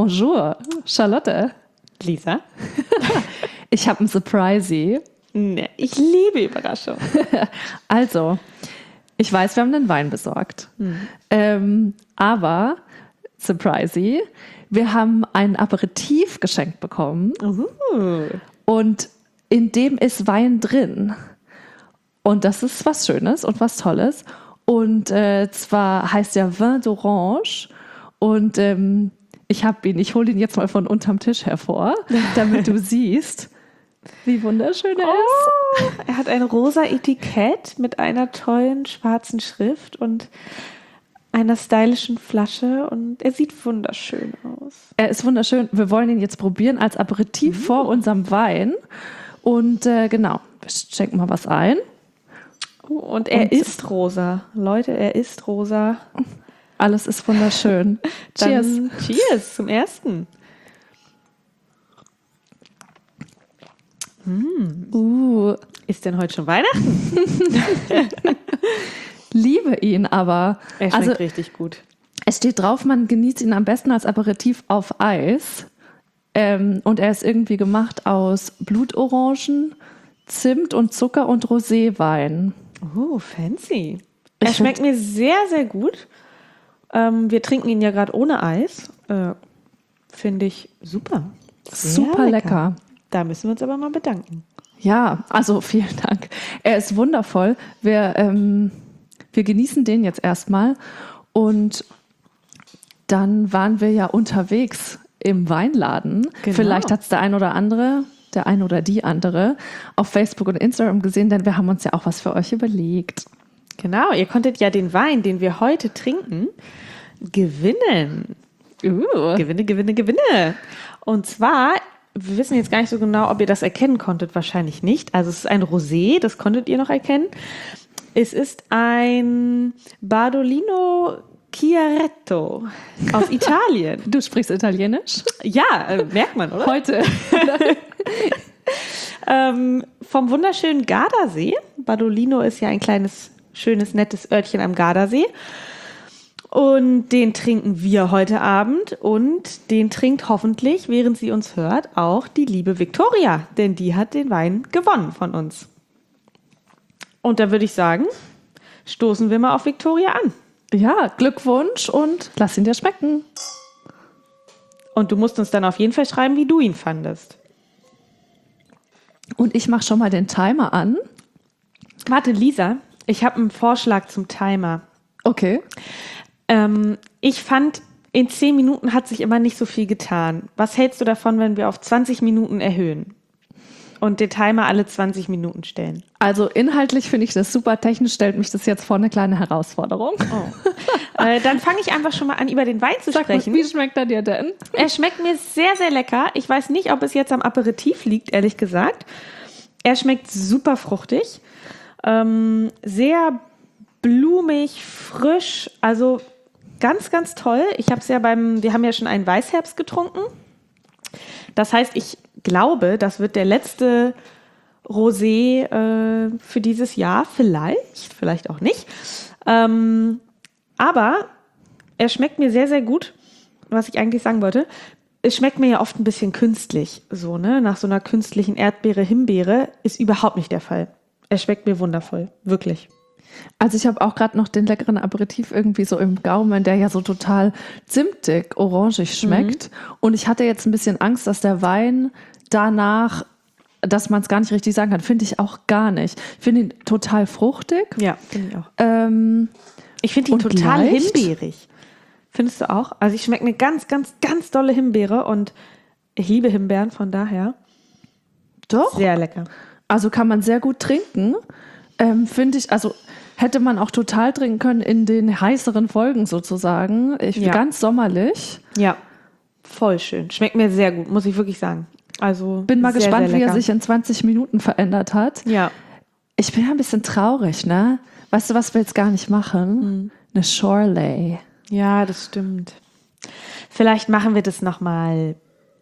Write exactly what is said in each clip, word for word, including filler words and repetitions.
Bonjour, Charlotte. Lisa? Ich habe einen Surprise. Nee, ich liebe Überraschungen. Also, ich weiß, wir haben einen Wein besorgt. Hm. Ähm, aber, Surprise, wir haben ein Aperitif geschenkt bekommen. Uh. Und in dem ist Wein drin. Und das ist was Schönes und was Tolles. Und äh, zwar heißt der Vin d'Orange. Und ähm, ich habe ihn, ich hole ihn jetzt mal von unterm Tisch hervor, damit du siehst, wie wunderschön er oh, ist. Er hat ein rosa Etikett mit einer tollen schwarzen Schrift und einer stylischen Flasche. Und er sieht wunderschön aus. Er ist wunderschön. Wir wollen ihn jetzt probieren als Aperitif mhm. vor unserem Wein. Und äh, genau, wir schenken mal was ein. Oh, und er und ist rosa. Leute, er ist rosa. Alles ist wunderschön. Cheers. Cheers zum ersten. Mm. Uh. Ist denn heute schon Weihnachten? Liebe ihn aber. Er schmeckt also, richtig gut. Es steht drauf, man genießt ihn am besten als Aperitif auf Eis. Ähm, und er ist irgendwie gemacht aus Blutorangen, Zimt und Zucker und Roséwein. Oh, fancy. Er ich schmeckt mir sehr, sehr gut. Ähm, wir trinken ihn ja gerade ohne Eis. Äh, Finde ich super. Sehr super lecker. lecker. Da müssen wir uns aber mal bedanken. Ja, also vielen Dank. Er ist wundervoll. Wir, ähm, wir genießen den jetzt erstmal. Und dann waren wir ja unterwegs im Weinladen. Genau. Vielleicht hat es der ein oder andere, der ein oder die andere auf Facebook und Instagram gesehen, denn wir haben uns ja auch was für euch überlegt. Genau, ihr konntet ja den Wein, den wir heute trinken, gewinnen. Uh. Gewinne, gewinne, gewinne. Und zwar, wir wissen jetzt gar nicht so genau, ob ihr das erkennen konntet, wahrscheinlich nicht. Also es ist ein Rosé, das konntet ihr noch erkennen. Es ist ein Bardolino Chiaretto aus Italien. Du sprichst Italienisch? Ja, äh, merkt man, oder? Heute. ähm, vom wunderschönen Gardasee. Bardolino ist ja ein kleines, schönes, nettes Örtchen am Gardasee. Und den trinken wir heute Abend und den trinkt hoffentlich, während sie uns hört, auch die liebe Victoria, denn die hat den Wein gewonnen von uns. Und da würde ich sagen, stoßen wir mal auf Victoria an. Ja, Glückwunsch und lass ihn dir schmecken. Und du musst uns dann auf jeden Fall schreiben, wie du ihn fandest. Und ich mache schon mal den Timer an. Warte, Lisa, ich habe einen Vorschlag zum Timer. Okay. Ähm, ich fand, in zehn Minuten hat sich immer nicht so viel getan. Was hältst du davon, wenn wir auf zwanzig Minuten erhöhen? Und den Timer alle zwanzig Minuten stellen. Also inhaltlich finde ich das super. Technisch stellt mich das jetzt vor eine kleine Herausforderung. Oh. äh, dann fange ich einfach schon mal an, über den Wein zu Sag sprechen. Mal, wie schmeckt er dir denn? Er schmeckt mir sehr, sehr lecker. Ich weiß nicht, ob es jetzt am Aperitif liegt, ehrlich gesagt. Er schmeckt super fruchtig. Ähm, sehr blumig, frisch. Also ganz, ganz toll. Ich habe es ja beim, wir haben ja schon einen Weißherbst getrunken. Das heißt, ich glaube, das wird der letzte Rosé äh, für dieses Jahr. Vielleicht, vielleicht auch nicht. Ähm, aber er schmeckt mir sehr, sehr gut, was ich eigentlich sagen wollte. Es schmeckt mir ja oft ein bisschen künstlich. So, ne? Nach so einer künstlichen Erdbeere, Himbeere ist überhaupt nicht der Fall. Er schmeckt mir wundervoll, wirklich. Also ich habe auch gerade noch den leckeren Aperitif irgendwie so im Gaumen, der ja so total zimtig, orangig schmeckt. Mhm. Und ich hatte jetzt ein bisschen Angst, dass der Wein danach, dass man es gar nicht richtig sagen kann. Finde ich auch gar nicht. Ich finde ihn total fruchtig. Ja, finde ich auch. Ähm, ich finde ihn total leicht. Himbeerig. Findest du auch? Also ich schmecke eine ganz, ganz, ganz dolle Himbeere und ich liebe Himbeeren, von daher. Doch. Sehr lecker. Also kann man sehr gut trinken. Ähm, finde ich, also hätte man auch total trinken können in den heißeren Folgen sozusagen. Ich ja. Ganz sommerlich. Ja, voll schön. Schmeckt mir sehr gut, muss ich wirklich sagen. Also bin mal sehr, gespannt, sehr wie er sich in zwanzig Minuten verändert hat. Ja. Ich bin ja ein bisschen traurig, ne? Weißt du, was wir jetzt gar nicht machen? Hm. Eine Shorley. Ja, das stimmt. Vielleicht machen wir das nochmal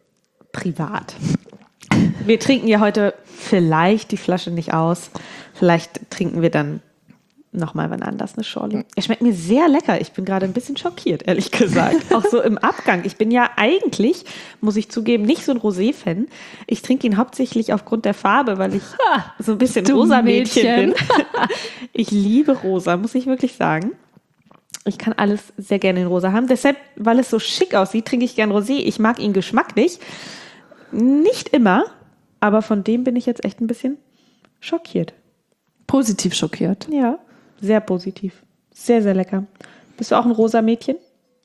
privat. Wir trinken ja heute vielleicht die Flasche nicht aus. Vielleicht trinken wir dann nochmal wann anders eine Schorle. Er schmeckt mir sehr lecker. Ich bin gerade ein bisschen schockiert, ehrlich gesagt. Auch so im Abgang. Ich bin ja eigentlich, muss ich zugeben, nicht so ein Rosé-Fan. Ich trinke ihn hauptsächlich aufgrund der Farbe, weil ich so ein bisschen Du rosa Mädchen Mädchen. bin. Ich liebe rosa, muss ich wirklich sagen. Ich kann alles sehr gerne in rosa haben. Deshalb, weil es so schick aussieht, trinke ich gern Rosé. Ich mag ihn geschmacklich. Nicht immer, aber von dem bin ich jetzt echt ein bisschen schockiert. Positiv schockiert. Ja, sehr positiv. Sehr, sehr lecker. Bist du auch ein rosa Mädchen?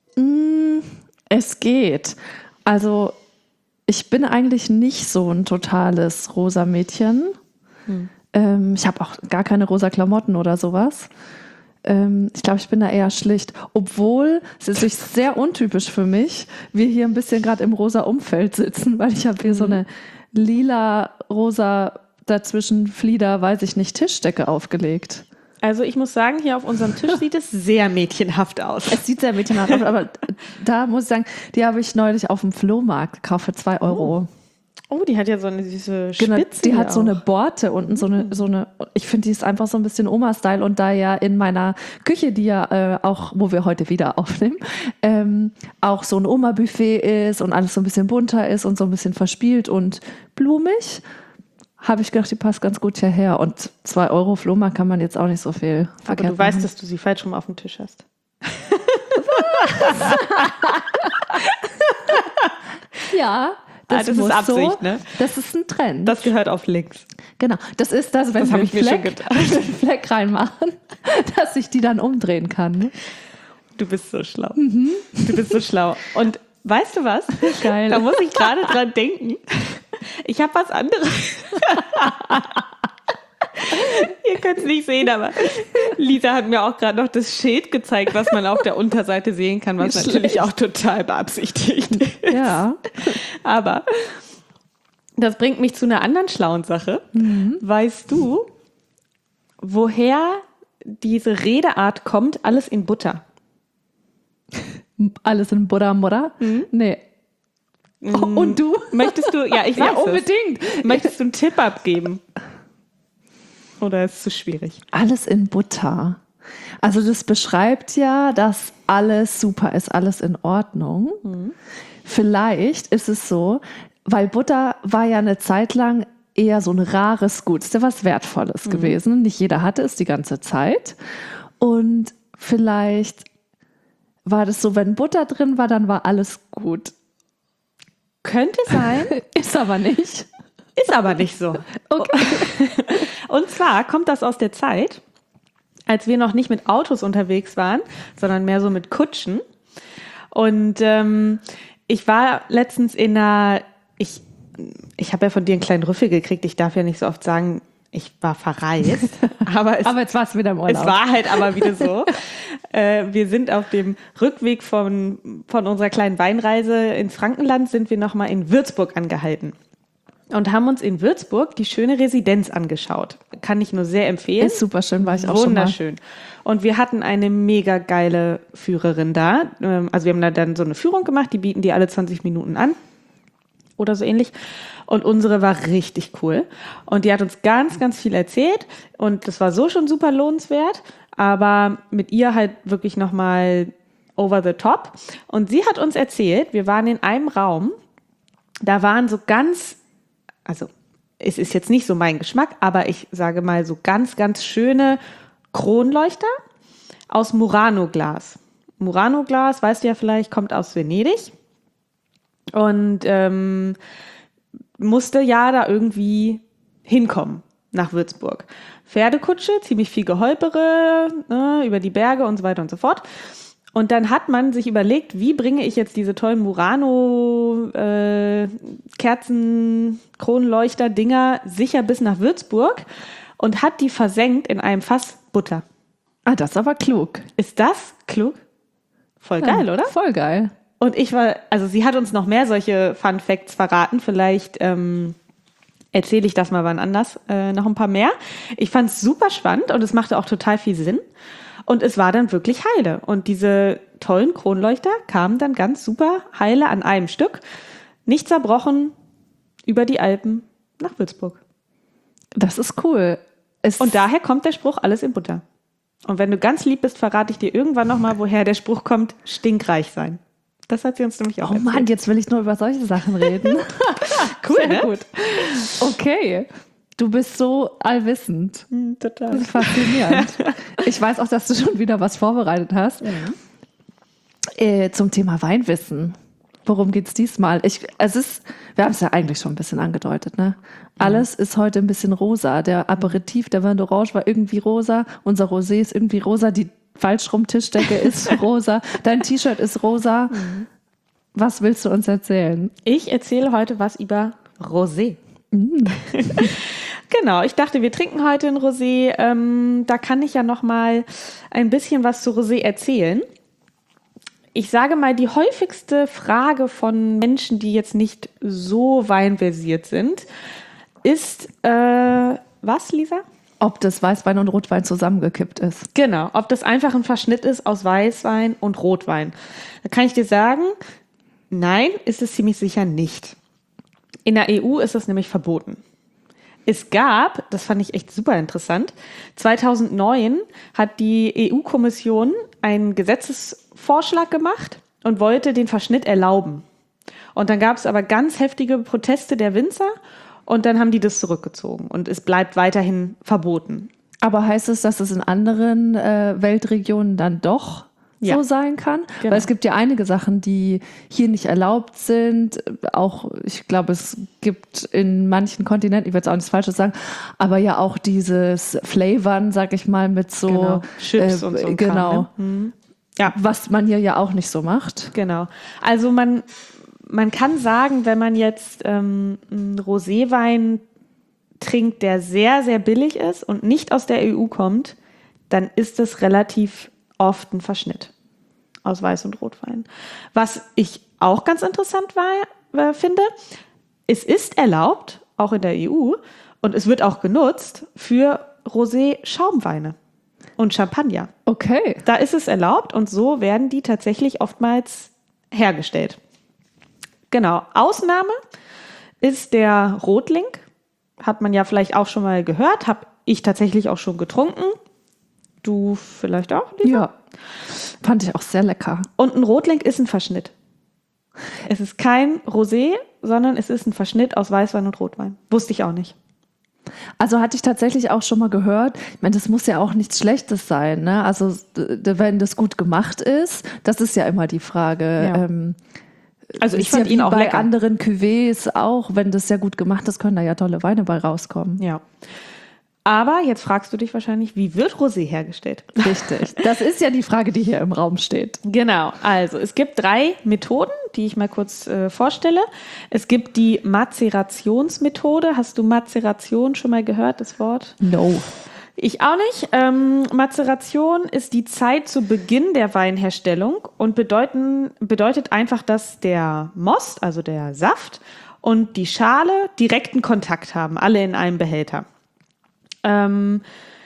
Es geht. Also ich bin eigentlich nicht so ein totales rosa Mädchen. Hm. Ähm, ich habe auch gar keine rosa Klamotten oder sowas. Ähm, ich glaube, ich bin da eher schlicht. Obwohl, es ist wirklich sehr untypisch für mich, wir hier ein bisschen gerade im rosa Umfeld sitzen, weil ich habe hier mhm. so eine lila, rosa, dazwischen Flieder, weiß ich nicht, Tischdecke aufgelegt. Also ich muss sagen, hier auf unserem Tisch sieht es sehr mädchenhaft aus. Es sieht sehr mädchenhaft aus, aber da muss ich sagen, die habe ich neulich auf dem Flohmarkt gekauft für zwei Euro. Oh, die hat ja so eine süße Spitze. Genau, die hat auch. so eine Borte unten, so eine, so eine, ich finde, die ist einfach so ein bisschen Oma-Style und da ja in meiner Küche, die ja äh, auch, wo wir heute wieder aufnehmen, ähm, auch so ein Oma-Buffet ist und alles so ein bisschen bunter ist und so ein bisschen verspielt und blumig, habe ich gedacht, die passt ganz gut hierher. Und zwei Euro Flohmarkt kann man jetzt auch nicht so viel Aber verkehrt du weißt, machen. dass du sie falsch rum auf dem Tisch hast. Ja, das, ah, das muss ist Absicht, so, ne? Das ist ein Trend. Das gehört auf links. Genau, das ist das, wenn Das wir hab einen ich mir schon Fleck, gedacht. einen Fleck reinmachen, dass ich die dann umdrehen kann. Ne? Du bist so schlau. Mhm. Du bist so schlau. Und weißt du was? Geil. Da muss ich gerade dran denken. Ich habe was anderes. Ihr könnt es nicht sehen, aber Lisa hat mir auch gerade noch das Schild gezeigt, was man auf der Unterseite sehen kann, was natürlich auch total beabsichtigt ist. Ja. Aber das bringt mich zu einer anderen schlauen Sache. Mhm. Weißt du, woher diese Redeart kommt, alles in Butter? Alles in Butter, Mutter? Mhm. Nee. Oh, und du? Möchtest du, ja, ich weiß ja, unbedingt. Es. Möchtest du einen Tipp abgeben? Oder ist es zu schwierig? Alles in Butter. Also das beschreibt ja, dass alles super ist, alles in Ordnung. Mhm. Vielleicht ist es so, weil Butter war ja eine Zeit lang eher so ein rares Gut, ist ja was Wertvolles mhm. gewesen. Nicht jeder hatte es die ganze Zeit. Und vielleicht war das so, wenn Butter drin war, dann war alles gut. Könnte sein. Ist aber nicht. Ist aber nicht so. Okay. Und zwar kommt das aus der Zeit, als wir noch nicht mit Autos unterwegs waren, sondern mehr so mit Kutschen. Und ähm, ich war letztens in einer, ich, ich habe ja von dir einen kleinen Rüffel gekriegt, ich darf ja nicht so oft sagen, ich war verreist. Aber, es, aber jetzt war es wieder im Urlaub. Es war halt aber wieder so. äh, wir sind auf dem Rückweg von, von unserer kleinen Weinreise ins Frankenland, sind wir nochmal in Würzburg angehalten. Und haben uns in Würzburg die schöne Residenz angeschaut. Kann ich nur sehr empfehlen. Ist super schön, war ich auch schon mal. Wunderschön. Und wir hatten eine mega geile Führerin da. Also wir haben da dann so eine Führung gemacht, die bieten die alle zwanzig Minuten an. Oder so ähnlich. Und unsere war richtig cool. Und die hat uns ganz, ganz viel erzählt. Und das war so schon super lohnenswert. Aber mit ihr halt wirklich nochmal over the top. Und sie hat uns erzählt, wir waren in einem Raum, da waren so ganz... Also es ist jetzt nicht so mein Geschmack, aber ich sage mal so ganz, ganz schöne Kronleuchter aus Murano-Glas. Murano-Glas, weißt du ja vielleicht, kommt aus Venedig und ähm, musste ja da irgendwie hinkommen nach Würzburg. Pferdekutsche, ziemlich viel Geholpere, ne, über die Berge und so weiter und so fort. Und dann hat man sich überlegt, wie bringe ich jetzt diese tollen Murano-Kerzen, äh, Kronleuchter-Dinger sicher bis nach Würzburg und hat die versenkt in einem Fass Butter. Ah, das ist aber klug. Ist das klug? Voll geil, ja, oder? Voll geil. Und ich war, also sie hat uns noch mehr solche Fun Facts verraten. Vielleicht ähm, erzähle ich das mal wann anders, äh, noch ein paar mehr. Ich fand es super spannend und es machte auch total viel Sinn. Und es war dann wirklich heile. Und diese tollen Kronleuchter kamen dann ganz super heile an einem Stück, nicht zerbrochen, über die Alpen nach Würzburg. Das ist cool. Es und daher kommt der Spruch, alles in Butter. Und wenn du ganz lieb bist, verrate ich dir irgendwann nochmal, woher der Spruch kommt, stinkreich sein. Das hat sie uns nämlich auch Oh erzählt. Mann, jetzt will ich nur über solche Sachen reden. Cool, Sehr ne? gut. Okay, du bist so allwissend. Hm, total. Das ist faszinierend. Ich weiß auch, dass du schon wieder was vorbereitet hast. Ja. Äh, zum Thema Weinwissen. Worum geht's diesmal? Ich, es ist, wir haben es ja eigentlich schon ein bisschen angedeutet, ne? Alles ist heute ein bisschen rosa. Der Aperitif, der Vin d'Orange war irgendwie rosa. Unser Rosé ist irgendwie rosa. Die Falschrum-Tischdecke ist rosa. Dein T-Shirt ist rosa. Was willst du uns erzählen? Ich erzähle heute was über Rosé. Mm. Genau, ich dachte, wir trinken heute ein Rosé. Ähm, da kann ich ja noch mal ein bisschen was zu Rosé erzählen. Ich sage mal, die häufigste Frage von Menschen, die jetzt nicht so weinversiert sind, ist, äh, was, Lisa? Ob das Weißwein und Rotwein zusammengekippt ist. Genau, ob das einfach ein Verschnitt ist aus Weißwein und Rotwein. Da kann ich dir sagen, nein, ist es ziemlich sicher nicht. In der E U ist es nämlich verboten. Es gab, das fand ich echt super interessant, zweitausendneun hat die E U-Kommission einen Gesetzesvorschlag gemacht und wollte den Verschnitt erlauben. Und dann gab es aber ganz heftige Proteste der Winzer und dann haben die das zurückgezogen und es bleibt weiterhin verboten. Aber heißt es, dass es in anderen äh, Weltregionen dann doch Ja. so sein kann? Genau. Weil es gibt ja einige Sachen, die hier nicht erlaubt sind. Auch, ich glaube, es gibt in manchen Kontinenten, ich will jetzt auch nichts Falsches sagen, aber ja auch dieses Flavern, sag ich mal, mit so Genau. Chips äh, und so ein genau, Kram, ne? Mhm. Ja. was man hier ja auch nicht so macht. Genau. Also man, man kann sagen, wenn man jetzt ähm, einen Roséwein trinkt, der sehr, sehr billig ist und nicht aus der E U kommt, dann ist es relativ oft ein Verschnitt aus Weiß- und Rotwein. Was ich auch ganz interessant war, äh, finde, es ist erlaubt, auch in der E U, und es wird auch genutzt für Rosé-Schaumweine und Champagner. Okay. Da ist es erlaubt und so werden die tatsächlich oftmals hergestellt. Genau. Ausnahme ist der Rotling. Hat man ja vielleicht auch schon mal gehört. Habe ich tatsächlich auch schon getrunken. Du vielleicht auch, Lisa? Ja. Fand ich auch sehr lecker. Und ein Rotling ist ein Verschnitt. Es ist kein Rosé, sondern es ist ein Verschnitt aus Weißwein und Rotwein. Wusste ich auch nicht. Also hatte ich tatsächlich auch schon mal gehört, ich meine, das muss ja auch nichts Schlechtes sein, ne? Also d- wenn das gut gemacht ist, das ist ja immer die Frage. Ja. Ähm, Also ich ist fand ja ihn wie auch bei lecker. anderen Cuvées auch, wenn das sehr gut gemacht ist, können da ja tolle Weine bei rauskommen. Ja. Aber jetzt fragst du dich wahrscheinlich, wie wird Rosé hergestellt? Richtig. Das ist ja die Frage, die hier im Raum steht. Genau, also es gibt drei Methoden, die ich mal kurz äh, vorstelle. Es gibt die Mazerationsmethode. Hast du Mazeration schon mal gehört, das Wort? No. Ich auch nicht. Ähm, Mazeration ist die Zeit zu Beginn der Weinherstellung und bedeuten, bedeutet einfach, dass der Most, also der Saft, und die Schale direkten Kontakt haben, alle in einem Behälter. Ähm,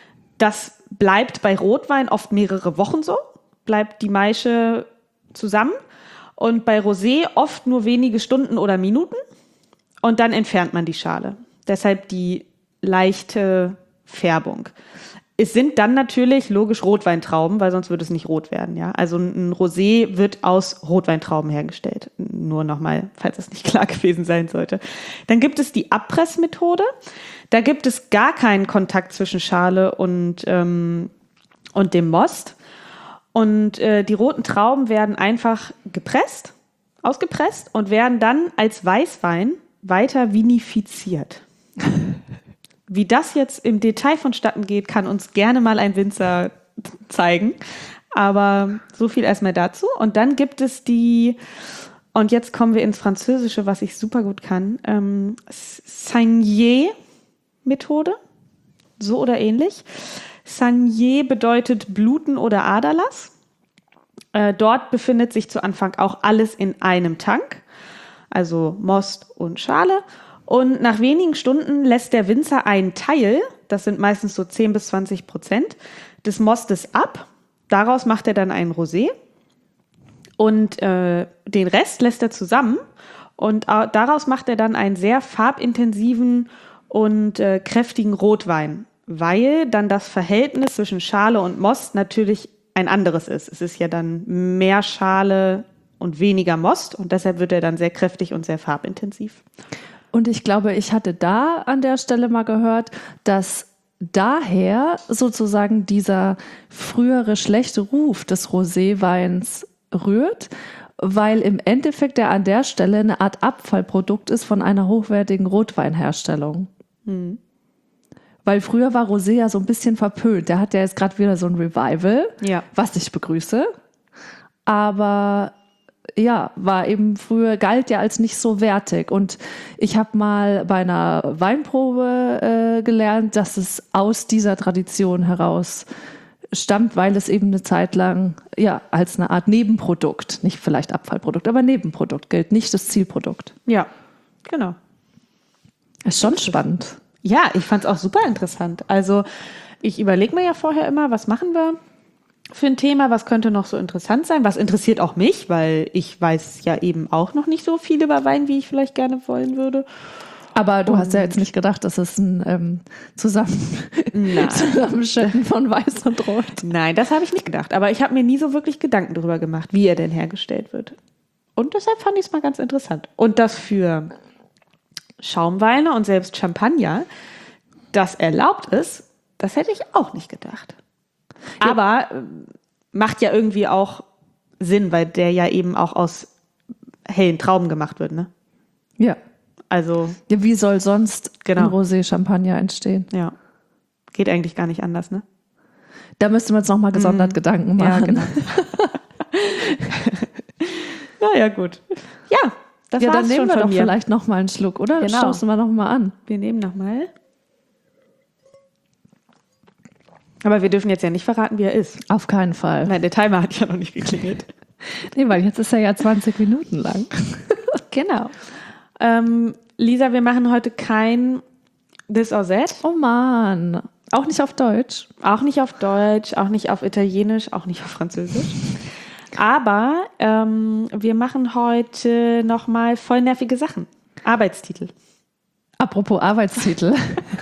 das bleibt bei Rotwein oft mehrere Wochen so, bleibt die Maische zusammen und bei Rosé oft nur wenige Stunden oder Minuten und dann entfernt man die Schale. Deshalb die leichte Färbung. Es sind dann natürlich logisch Rotweintrauben, weil sonst würde es nicht rot werden. Ja? Also ein Rosé wird aus Rotweintrauben hergestellt. Nur nochmal, falls das nicht klar gewesen sein sollte. Dann gibt es die Abpressmethode. Da gibt es gar keinen Kontakt zwischen Schale und, ähm, und dem Most. Und äh, die roten Trauben werden einfach gepresst, ausgepresst und werden dann als Weißwein weiter vinifiziert. Wie das jetzt im Detail vonstatten geht, kann uns gerne mal ein Winzer zeigen. Aber so viel erstmal dazu. Und dann gibt es die, und jetzt kommen wir ins Französische, was ich super gut kann, ähm, Saignée-Methode, so oder ähnlich. Saignée bedeutet Bluten oder Aderlass. Äh, dort befindet sich zu Anfang auch alles in einem Tank, also Most und Schale. Und nach wenigen Stunden lässt der Winzer einen Teil, das sind meistens so zehn bis zwanzig Prozent, des Mostes ab. Daraus macht er dann einen Rosé. Und äh, den Rest lässt er zusammen. Und äh, daraus macht er dann einen sehr farbintensiven und äh, kräftigen Rotwein, weil dann das Verhältnis zwischen Schale und Most natürlich ein anderes ist. Es ist ja dann mehr Schale und weniger Most und deshalb wird er dann sehr kräftig und sehr farbintensiv. Und ich glaube, ich hatte da an der Stelle mal gehört, dass daher sozusagen dieser frühere schlechte Ruf des Roséweins rührt, weil im Endeffekt er an der Stelle eine Art Abfallprodukt ist von einer hochwertigen Rotweinherstellung. Hm. Weil früher war Rosé ja so ein bisschen verpönt. Der hat ja jetzt gerade wieder so ein Revival, ja. was ich begrüße. Aber ja, war eben früher, galt ja als nicht so wertig. Und ich habe mal bei einer Weinprobe äh, gelernt, dass es aus dieser Tradition heraus stammt, weil es eben eine Zeit lang ja als eine Art Nebenprodukt, nicht vielleicht Abfallprodukt, aber Nebenprodukt gilt, nicht das Zielprodukt. Ja, genau. Ist schon spannend. Ja, ich fand es auch super interessant. Also ich überlege mir ja vorher immer, was machen wir für ein Thema, was könnte noch so interessant sein, was interessiert auch mich, weil ich weiß ja eben auch noch nicht so viel über Wein, wie ich vielleicht gerne wollen würde. Aber du Und hast ja jetzt nicht gedacht, dass es ein ähm, Zusammen- Zusammenschütten von Weiß und Rot. Nein, das habe ich nicht gedacht. Aber ich habe mir nie so wirklich Gedanken darüber gemacht, wie er denn hergestellt wird. Und deshalb fand ich es mal ganz interessant. Und das für Schaumweine und selbst Champagner, das erlaubt ist, das hätte ich auch nicht gedacht. Ja. Aber äh, macht ja irgendwie auch Sinn, weil der ja eben auch aus hellen Trauben gemacht wird, ne? Ja. Also. Ja, wie soll sonst genau. ein Rosé-Champagner entstehen? Ja. Geht eigentlich gar nicht anders, ne? Da müssten wir uns nochmal gesondert mm. Gedanken machen. Ja, genau. Naja, gut. Ja. Das ja, dann war's nehmen schon wir von doch mir. vielleicht noch mal einen Schluck, oder? Genau. Stoßen wir noch mal an. Wir nehmen noch mal. Aber wir dürfen jetzt ja nicht verraten, wie er ist. Auf keinen Fall. Nein, der Timer hat ja noch nicht geklingelt. Nee, weil jetzt ist er ja zwanzig Minuten lang. Genau. Ähm, Lisa, wir machen heute kein This or That. Oh Mann. Auch nicht auf Deutsch? Auch nicht auf Deutsch, auch nicht auf Italienisch, auch nicht auf Französisch. Aber ähm, wir machen heute nochmal voll nervige Sachen. Arbeitstitel. Apropos Arbeitstitel.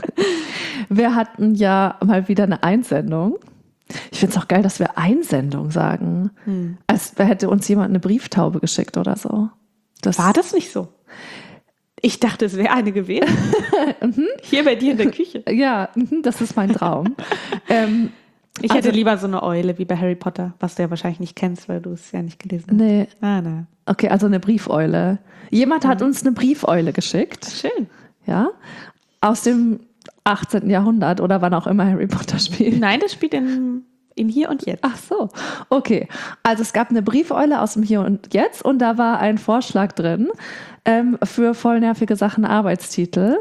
Wir hatten ja mal wieder eine Einsendung. Ich finde es auch geil, dass wir Einsendung sagen. Hm. Als hätte uns jemand eine Brieftaube geschickt oder so. Das war das nicht so? Ich dachte, es wäre eine gewesen. Hier bei dir in der Küche. Ja, das ist mein Traum. ähm, Ich hätte also, lieber so eine Eule wie bei Harry Potter, was du ja wahrscheinlich nicht kennst, weil du es ja nicht gelesen hast. Nee. Ah, na. Okay, also eine Briefeule. Jemand hat uns eine Briefeule geschickt. Schön. Ja. Aus dem achtzehnten Jahrhundert oder wann auch immer Harry Potter spielt. Nein, das spielt in, in Hier und Jetzt. Ach so. Okay. Also es gab eine Briefeule aus dem Hier und Jetzt und da war ein Vorschlag drin ähm, für voll nervige Sachen Arbeitstitel.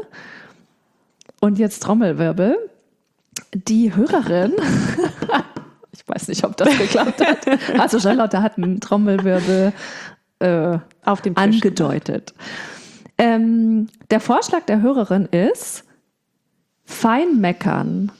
Und jetzt Trommelwirbel. Die Hörerin, ich weiß nicht, ob das geklappt hat, also Charlotte hat einen Trommelwirbel äh, auf dem Tisch angedeutet. Ähm, der Vorschlag der Hörerin ist Feinmeckern.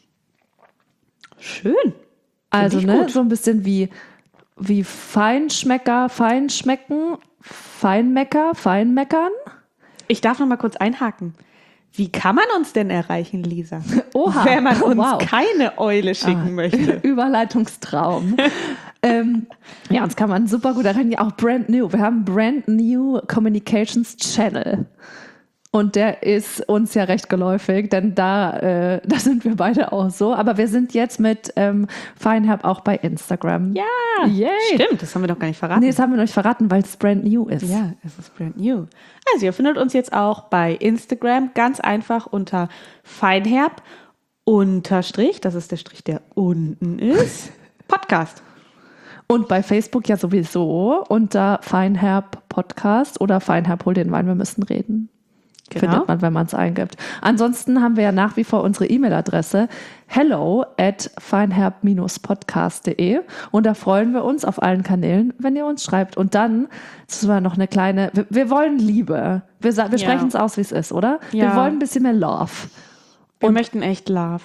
Schön. Also ne, so ein bisschen wie, wie Feinschmecker, Feinschmecken, Feinmecker, Feinmeckern. Ich darf noch mal kurz einhaken. Wie kann man uns denn erreichen, Lisa? Oha. Wenn man uns wow. keine Eule schicken ah. möchte. Überleitungstraum. ähm, ja, uns kann man super gut erreichen. Ja, auch brand new. Wir haben Brand New Communications Channel. Und der ist uns ja recht geläufig, denn da, äh, da sind wir beide auch so. Aber wir sind jetzt mit ähm, Feinherb auch bei Instagram. Ja, Yay. Stimmt, das haben wir doch gar nicht verraten. Nee, das haben wir noch nicht verraten, weil es brand new ist. Ja, es ist brand new. Also ihr findet uns jetzt auch bei Instagram ganz einfach unter Feinherb unterstrich, das ist der Strich, der unten ist, Podcast. Und bei Facebook ja sowieso unter Feinherb Podcast oder Feinherb hol den Wein, wir müssen reden. Genau. Findet man, wenn man es eingibt. Ansonsten haben wir ja nach wie vor unsere E-Mail-Adresse hello at feinherb podcast punkt de und da freuen wir uns auf allen Kanälen, wenn ihr uns schreibt. Und dann, das war noch eine kleine, wir, wir wollen Liebe. Wir, wir sprechen es ja. aus, wie es ist, oder? Ja. Wir wollen ein bisschen mehr Love. Wir und möchten echt Love.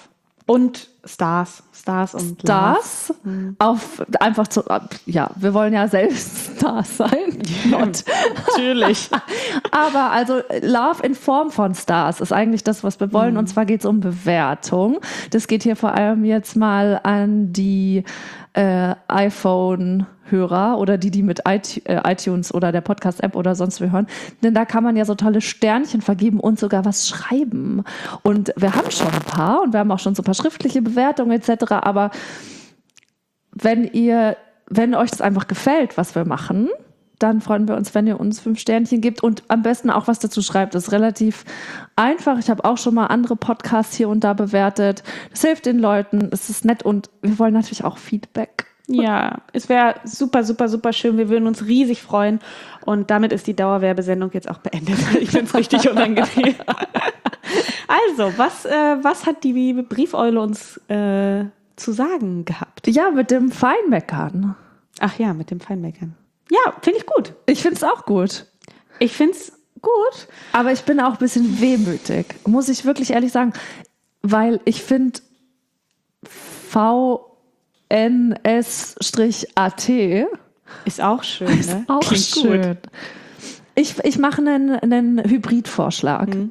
Und Stars. Stars und Stars Love. auf einfach zu, ja, wir wollen ja selbst Stars sein. Not. Natürlich. Aber also Love in Form von Stars ist eigentlich das, was wir wollen. Mhm. Und zwar geht es um Bewertung. Das geht hier vor allem jetzt mal an die äh, iPhone-Hörer oder die, die mit iTunes oder der Podcast-App oder sonst wie hören. Denn da kann man ja so tolle Sternchen vergeben und sogar was schreiben. Und wir haben schon ein paar und wir haben auch schon so ein paar schriftliche Bewertungen et cetera. Aber wenn ihr, wenn euch das einfach gefällt, was wir machen, dann freuen wir uns, wenn ihr uns fünf Sternchen gebt und am besten auch was dazu schreibt. Das ist relativ einfach. Ich habe auch schon mal andere Podcasts hier und da bewertet. Das hilft den Leuten. Es ist nett und wir wollen natürlich auch Feedback. Ja, es wäre super, super, super schön. Wir würden uns riesig freuen. Und damit ist die Dauerwerbesendung jetzt auch beendet. Ich finde es richtig unangenehm. Also, was, äh, was hat die Briefeule uns äh, zu sagen gehabt? Ja, mit dem Feinmeckern. Ach ja, mit dem Feinmeckern. Ja, finde ich gut. Ich finde es auch gut. Ich finde es gut. Aber ich bin auch ein bisschen wehmütig, muss ich wirklich ehrlich sagen. Weil ich finde V N S A T ist auch schön, ist ne? auch Klingt schön. Gut. Ich, ich mache einen, einen Hybridvorschlag. Mhm.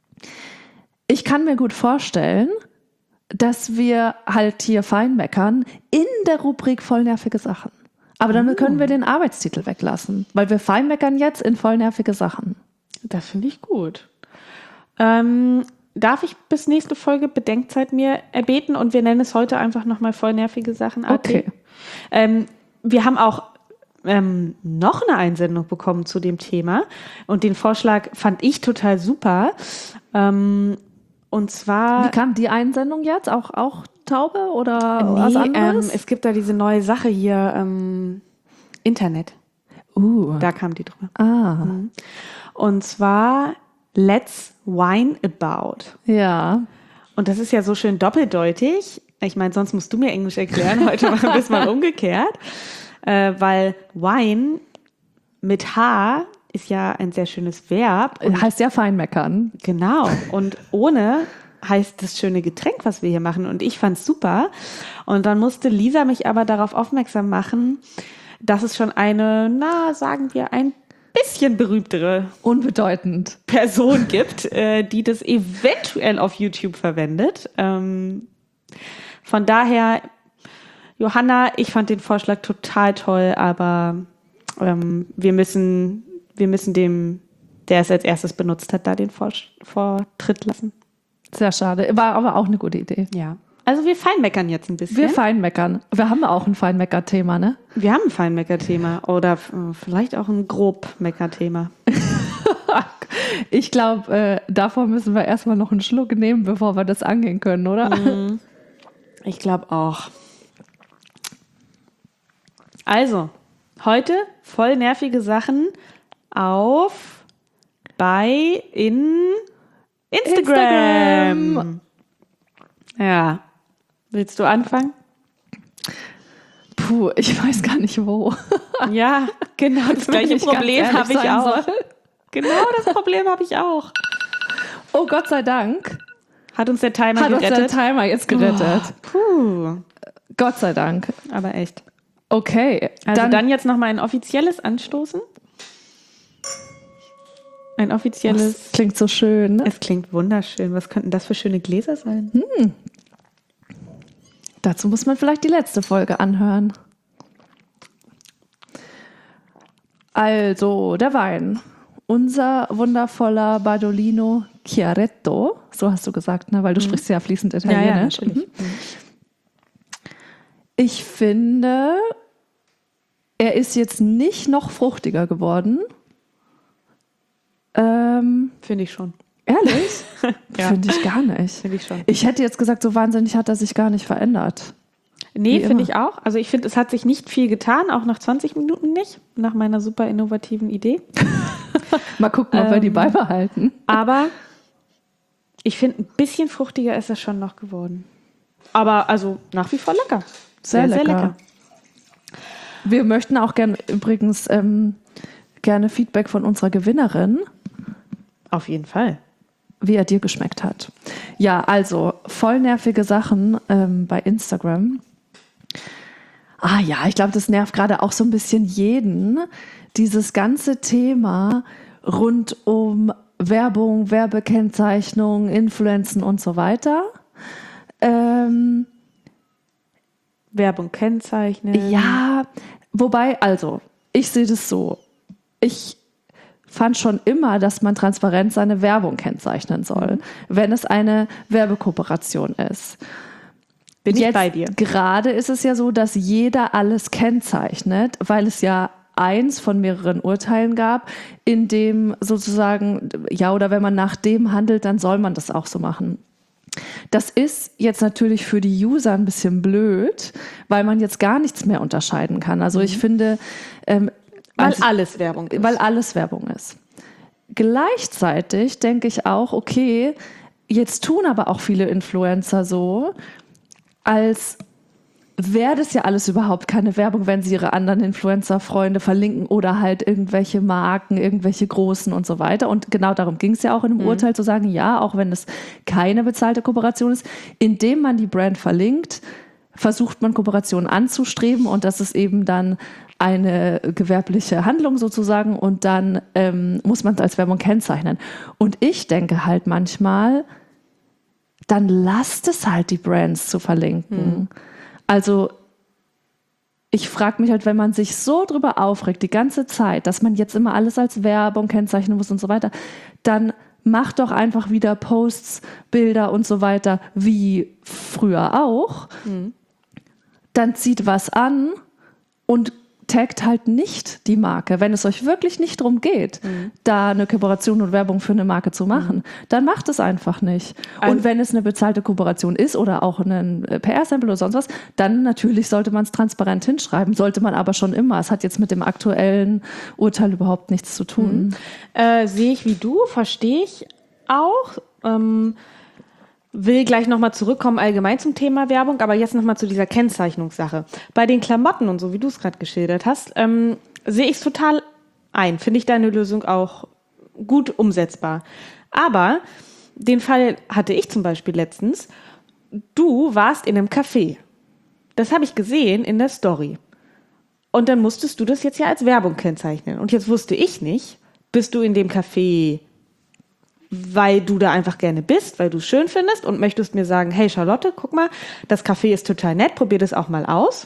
Ich kann mir gut vorstellen, dass wir halt hier feinmeckern in der Rubrik vollnervige Sachen. Aber damit können wir den Arbeitstitel weglassen, weil wir feinmeckern jetzt in vollnervige Sachen. Das finde ich gut. Ähm, darf ich bis nächste Folge Bedenkzeit mir erbeten und wir nennen es heute einfach nochmal vollnervige Sachen? Okay. Ähm, wir haben auch ähm, noch eine Einsendung bekommen zu dem Thema und den Vorschlag fand ich total super. Ähm, und zwar... Wie kam die Einsendung jetzt? Auch, auch Taube oder nee, was anderes? Ähm, es gibt da diese neue Sache hier, ähm, Internet. Uh. Da kam die drüber. Ah. Mhm. Und zwar Let's Whine About. Ja. Und das ist ja so schön doppeldeutig. Ich meine, sonst musst du mir Englisch erklären. Heute machen wir es mal umgekehrt. Äh, weil Whine mit H ist ja ein sehr schönes Verb. Und heißt ja feinmeckern. Genau. Und ohne heißt das schöne Getränk, was wir hier machen. Und ich fand's super. Und dann musste Lisa mich aber darauf aufmerksam machen, dass es schon eine, na, sagen wir, ein bisschen berühmtere Unbedeutend Person gibt, äh, die das eventuell auf YouTube verwendet. Ähm, von daher, Johanna, ich fand den Vorschlag total toll, aber ähm, wir müssen, wir müssen dem, der es als erstes benutzt hat, da den Vor- Vortritt lassen. Sehr schade. War aber auch eine gute Idee. Ja. Also wir feinmeckern jetzt ein bisschen. Wir feinmeckern. Wir haben auch ein Feinmecker-Thema, ne? Wir haben ein Feinmecker-Thema oder f- vielleicht auch ein Grobmecker-Thema. Ich glaube, äh, davor müssen wir erstmal noch einen Schluck nehmen, bevor wir das angehen können, oder? Mm, ich glaube auch. Also, heute voll nervige Sachen auf, bei, in Instagram. Instagram. Ja. Willst du anfangen? Puh, ich weiß gar nicht wo. Ja, genau das Wenn gleiche ich ganz Problem ehrlich habe ich sein auch. soll. Genau das Problem habe ich auch. Oh, Gott sei Dank Hat uns der Timer hat uns gerettet? der Timer jetzt gerettet. Puh, Gott sei Dank. aber echt. Okay, Also dann, dann jetzt nochmal ein offizielles Anstoßen. Ein offizielles. das klingt so schön. Ne? Es klingt wunderschön. Was könnten das für schöne Gläser sein? Dazu muss man vielleicht die letzte Folge anhören. Also, der Wein. Unser wundervoller Bardolino Chiaretto. So hast du gesagt, ne? Weil du mhm. sprichst ja fließend Italienisch. natürlich. Mhm. Ich finde, er ist jetzt nicht noch fruchtiger geworden. Ähm, Finde ich schon. ehrlich? Ja. Finde ich gar nicht. Finde ich schon. Ich hätte jetzt gesagt, so wahnsinnig hat er sich gar nicht verändert. Nee, Wie finde immer. ich auch. Also ich finde, es hat sich nicht viel getan, auch nach zwanzig Minuten nicht, nach meiner super innovativen Idee. Mal gucken, ob wir die Ähm, beibehalten. Aber ich finde, ein bisschen fruchtiger ist er schon noch geworden. Aber also nach wie vor lecker. Sehr, lecker. Wir möchten auch gerne übrigens ähm, gerne Feedback von unserer Gewinnerin. Auf jeden Fall. wie er dir geschmeckt hat. Ja, also voll nervige Sachen ähm, bei Instagram. Ah ja, ich glaube, das nervt gerade auch so ein bisschen jeden. Dieses ganze Thema rund um Werbung, Werbekennzeichnung, Influenzen und so weiter. Ähm, Werbung kennzeichnen. ja, wobei, also, ich sehe das so. Ich fand schon immer, dass man transparent seine Werbung kennzeichnen soll, mhm. wenn es eine Werbekooperation ist. Bin Jetzt ich bei dir. Gerade ist es ja so, dass jeder alles kennzeichnet, weil es ja eins von mehreren Urteilen gab, in dem sozusagen, ja, oder wenn man nach dem handelt, dann soll man das auch so machen. Das ist jetzt natürlich für die User ein bisschen blöd, weil man jetzt gar nichts mehr unterscheiden kann. Also ich finde, ähm, weil also, alles Werbung ist. Weil alles Werbung ist. Gleichzeitig denke ich auch, okay, jetzt tun aber auch viele Influencer so, als wäre das ja alles überhaupt keine Werbung, wenn sie ihre anderen Influencer-Freunde verlinken oder halt irgendwelche Marken, irgendwelche großen und so weiter. Und genau darum ging es ja auch in dem mhm. Urteil, zu sagen, ja, auch wenn es keine bezahlte Kooperation ist, indem man die Brand verlinkt, versucht man Kooperationen anzustreben und das ist eben dann eine gewerbliche Handlung sozusagen und dann ähm, muss man es als Werbung kennzeichnen. Und ich denke halt manchmal, dann lasst es halt die Brands zu verlinken. Mhm. Also ich frage mich halt, wenn man sich so drüber aufregt die ganze Zeit, dass man jetzt immer alles als Werbung kennzeichnen muss und so weiter, dann mach doch einfach wieder Posts, Bilder und so weiter wie früher auch. Mhm. Dann zieht was an und taggt halt nicht die Marke. Wenn es euch wirklich nicht darum geht, mhm. da eine Kooperation und Werbung für eine Marke zu machen, mhm. dann macht es einfach nicht. Und also, wenn es eine bezahlte Kooperation ist oder auch ein P R-Sample oder sonst was, dann natürlich sollte man es transparent hinschreiben. Sollte man aber schon immer. Es hat jetzt mit dem aktuellen Urteil überhaupt nichts zu tun. Mhm. Äh, sehe ich wie du, verstehe ich auch. Ähm, will gleich nochmal zurückkommen allgemein zum Thema Werbung, aber jetzt nochmal zu dieser Kennzeichnungssache. Bei den Klamotten und so, wie du es gerade geschildert hast, ähm, sehe ich es total ein. Finde ich deine Lösung auch gut umsetzbar. Aber den Fall hatte ich zum Beispiel letztens. Du warst in einem Café. Das habe ich gesehen in der Story. Und dann musstest du das jetzt ja als Werbung kennzeichnen. Und jetzt wusste ich nicht, bist du in dem Café, weil du da einfach gerne bist, weil du es schön findest und möchtest mir sagen, hey Charlotte, guck mal, das Café ist total nett, probier das auch mal aus.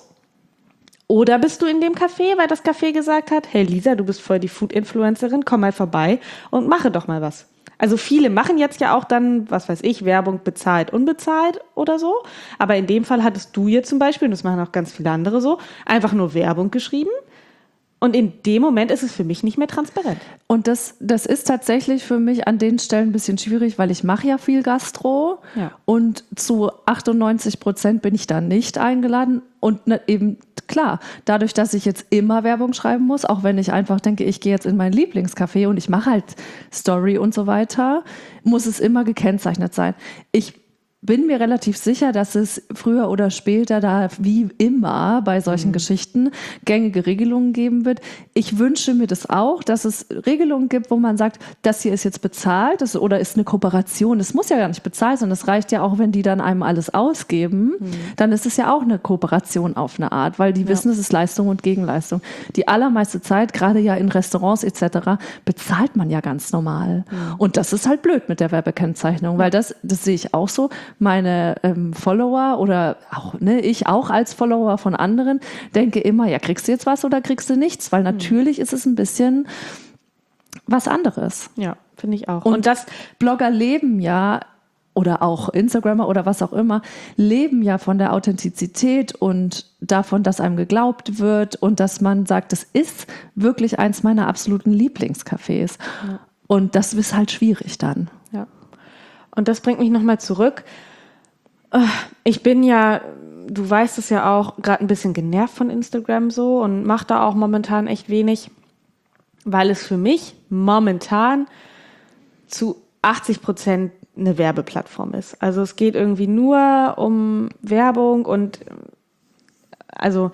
Oder bist du in dem Café, weil das Café gesagt hat, hey Lisa, du bist voll die Food-Influencerin, komm mal vorbei und mache doch mal was. Also viele machen jetzt ja auch dann, was weiß ich, Werbung bezahlt, unbezahlt oder so. Aber in dem Fall hattest du jetzt zum Beispiel, und das machen auch ganz viele andere so, einfach nur Werbung geschrieben. Und in dem Moment ist es für mich nicht mehr transparent. Und das, das ist tatsächlich für mich an den Stellen ein bisschen schwierig, weil ich mache ja viel Gastro ja. und zu achtundneunzig Prozent bin ich da nicht eingeladen. Und ne, eben klar, dadurch, dass ich jetzt immer Werbung schreiben muss, auch wenn ich einfach denke, ich gehe jetzt in mein Lieblingscafé und ich mache halt Story und so weiter, muss es immer gekennzeichnet sein. Ich bin mir relativ sicher, dass es früher oder später da wie immer bei solchen mhm. Geschichten gängige Regelungen geben wird. Ich wünsche mir das auch, dass es Regelungen gibt, wo man sagt, das hier ist jetzt bezahlt das, oder ist eine Kooperation. Es muss ja gar nicht bezahlt sein. Es reicht ja auch, wenn die dann einem alles ausgeben. Mhm. Dann ist es ja auch eine Kooperation auf eine Art, weil die ja. wissen, es ist Leistung und Gegenleistung. Die allermeiste Zeit, gerade ja in Restaurants et cetera, bezahlt man ja ganz normal. Mhm. Und das ist halt blöd mit der Werbekennzeichnung, weil das, das sehe ich auch so. Meine ähm, Follower oder auch ne, ich auch als Follower von anderen denke immer, ja, kriegst du jetzt was oder kriegst du nichts? Weil natürlich mhm. ist es ein bisschen was anderes. Ja, finde ich auch. Und, Und das Blogger leben ja oder auch Instagrammer oder was auch immer, leben ja von der Authentizität und davon, dass einem geglaubt wird und dass man sagt, das ist wirklich eins meiner absoluten Lieblingscafés. Ja. Und das ist halt schwierig dann. Ja. Und das bringt mich nochmal zurück. Ich bin ja, du weißt es ja auch, gerade ein bisschen genervt von Instagram so und mache da auch momentan echt wenig, weil es für mich momentan zu achtzig Prozent eine Werbeplattform ist. Also es geht irgendwie nur um Werbung und also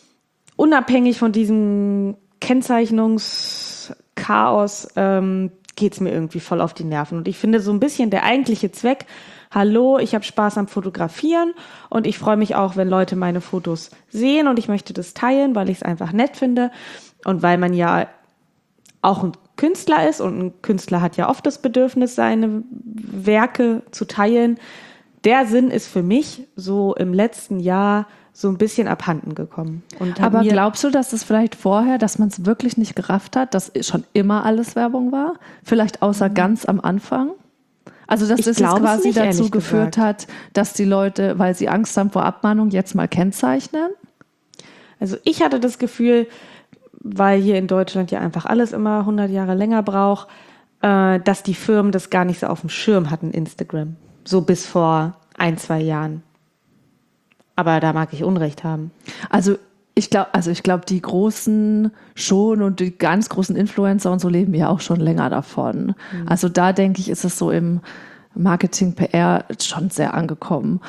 unabhängig von diesem Kennzeichnungschaos ähm, geht's mir irgendwie voll auf die Nerven. Und ich finde so ein bisschen der eigentliche Zweck, hallo, ich habe Spaß am Fotografieren und ich freue mich auch, wenn Leute meine Fotos sehen und ich möchte das teilen, weil ich es einfach nett finde und weil man ja auch ein Künstler ist und ein Künstler hat ja oft das Bedürfnis, seine Werke zu teilen. Der Sinn ist für mich so im letzten Jahr so ein bisschen abhanden gekommen. Und Aber glaubst du, dass es vielleicht vorher, dass man es wirklich nicht gerafft hat, dass schon immer alles Werbung war? Vielleicht außer mhm. ganz am Anfang? Also dass es quasi nicht, dazu geführt gesagt. hat, dass die Leute, weil sie Angst haben vor Abmahnung, jetzt mal kennzeichnen? Also ich hatte das Gefühl, weil hier in Deutschland ja einfach alles immer hundert Jahre länger braucht, äh, dass die Firmen das gar nicht so auf dem Schirm hatten, Instagram. So bis vor ein, zwei Jahren. Aber da mag ich Unrecht haben. Also ich glaube, also ich glaube, die großen schon und die ganz großen Influencer und so leben ja auch schon länger davon. Mhm. Also da denke ich, ist es so im Marketing, P R schon sehr angekommen.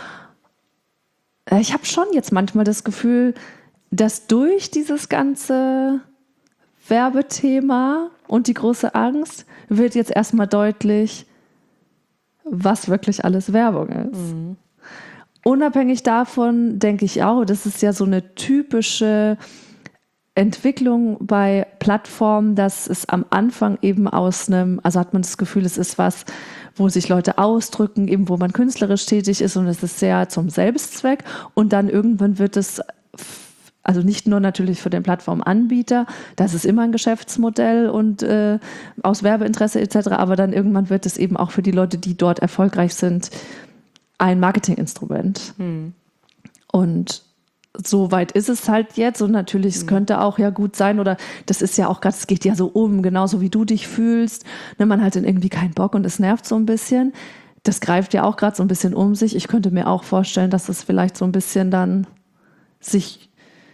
Ich habe schon jetzt manchmal das Gefühl, dass durch dieses ganze Werbethema und die große Angst wird jetzt erstmal deutlich, was wirklich alles Werbung ist. Mhm. Unabhängig davon denke ich auch, das ist ja so eine typische Entwicklung bei Plattformen, dass es am Anfang eben aus einem, also hat man das Gefühl, es ist was, wo sich Leute ausdrücken, eben wo man künstlerisch tätig ist und es ist sehr zum Selbstzweck und dann irgendwann wird es, also nicht nur natürlich für den Plattformanbieter, das ist immer ein Geschäftsmodell und äh, aus Werbeinteresse et cetera, aber dann irgendwann wird es eben auch für die Leute, die dort erfolgreich sind, ein Marketinginstrument. Hm. Und so weit ist es halt jetzt und natürlich, hm. es könnte auch ja gut sein oder das ist ja auch gerade, es geht ja so um, genauso wie du dich fühlst, ne, man hat dann irgendwie keinen Bock und es nervt so ein bisschen. Das greift ja auch gerade so ein bisschen um sich. Ich könnte mir auch vorstellen, dass es vielleicht so ein bisschen dann sich